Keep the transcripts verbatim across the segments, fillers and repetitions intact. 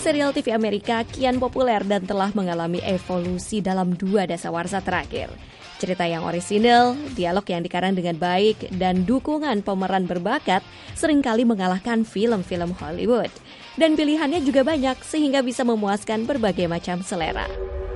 serial T V Amerika kian populer dan telah mengalami evolusi dalam dua dasawarsa terakhir. Cerita yang orisinal, dialog yang dikarang dengan baik, dan dukungan pemeran berbakat seringkali mengalahkan film-film Hollywood. Dan pilihannya juga banyak sehingga bisa memuaskan berbagai macam selera.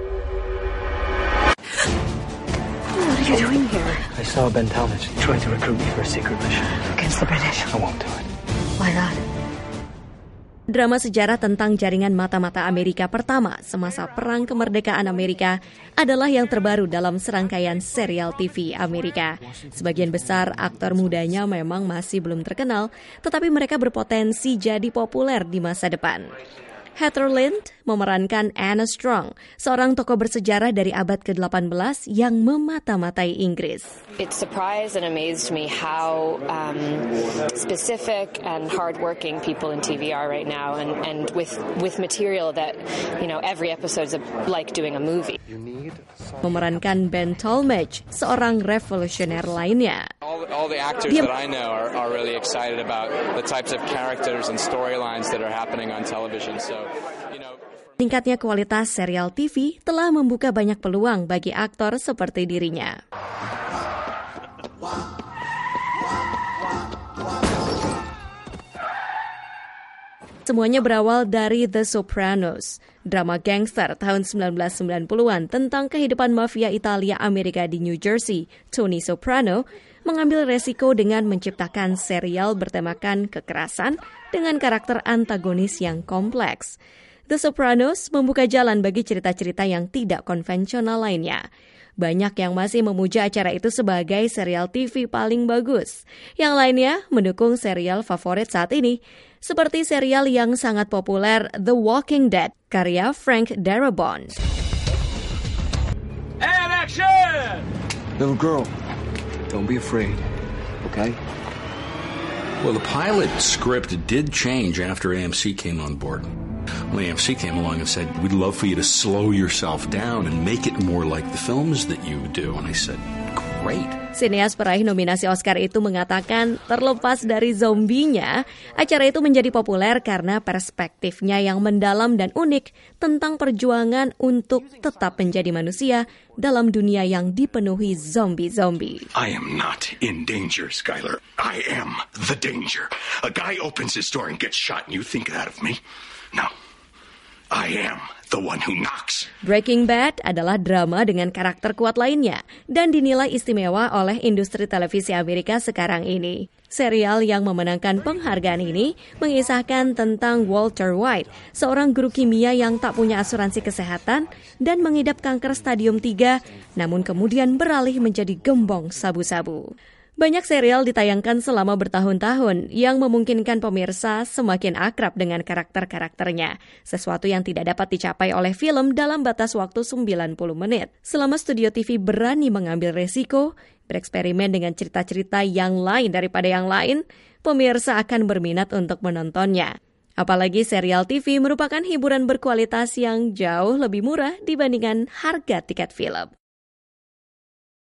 What are you doing here? I saw Ben Talmadge trying to recruit me for a secret mission. Against the British? I won't do it. Why not? Drama sejarah tentang jaringan mata-mata Amerika pertama semasa Perang Kemerdekaan Amerika adalah yang terbaru dalam serangkaian serial T V Amerika. Sebagian besar aktor mudanya memang masih belum terkenal, tetapi mereka berpotensi jadi populer di masa depan. Heather Lind memerankan Anna Strong, seorang tokoh bersejarah dari abad ke delapan belas yang memata-matai Inggris. It surprised and amazed me how um, specific and hardworking people in T V are right now, and, and with with material that, you know, every episode is like doing a movie. Memerankan Ben Talmadge, seorang revolusioner lainnya. All, all the actors Dia... that I know are, are really excited about the types of characters and storylines that are happening on television. So, you know. Tingkatnya kualitas serial T V telah membuka banyak peluang bagi aktor seperti dirinya. Semuanya berawal dari The Sopranos, drama gangster tahun sembilan belas sembilan puluhan tentang kehidupan mafia Italia Amerika di New Jersey. Tony Soprano mengambil resiko dengan menciptakan serial bertemakan kekerasan dengan karakter antagonis yang kompleks. The Sopranos membuka jalan bagi cerita-cerita yang tidak konvensional lainnya. Banyak yang masih memuja acara itu sebagai serial T V paling bagus. Yang lainnya mendukung serial favorit saat ini, seperti serial yang sangat populer The Walking Dead, karya Frank Darabont. And action! Little girl, don't be afraid, okay? Well, the pilot script did change after A M C came on board. When A M C came along and said, we'd love for you to slow yourself down and make it more like the films that you do. And I said, great. Sineas peraih nominasi Oscar itu mengatakan terlepas dari zombinya, acara itu menjadi populer karena perspektifnya yang mendalam dan unik tentang perjuangan untuk tetap menjadi manusia dalam dunia yang dipenuhi zombie-zombie. I am not in danger, Skylar. I am the danger. A guy opens his door and gets shot and you think that of me? No, I am the one who knocks. Breaking Bad adalah drama dengan karakter kuat lainnya dan dinilai istimewa oleh industri televisi Amerika sekarang ini. Serial yang memenangkan penghargaan ini mengisahkan tentang Walter White, seorang guru kimia yang tak punya asuransi kesehatan dan mengidap kanker stadium tiga, namun kemudian beralih menjadi gembong sabu-sabu. Banyak serial ditayangkan selama bertahun-tahun yang memungkinkan pemirsa semakin akrab dengan karakter-karakternya, sesuatu yang tidak dapat dicapai oleh film dalam batas waktu sembilan puluh menit. Selama studio T V berani mengambil resiko, bereksperimen dengan cerita-cerita yang lain daripada yang lain, pemirsa akan berminat untuk menontonnya. Apalagi serial T V merupakan hiburan berkualitas yang jauh lebih murah dibandingkan harga tiket film.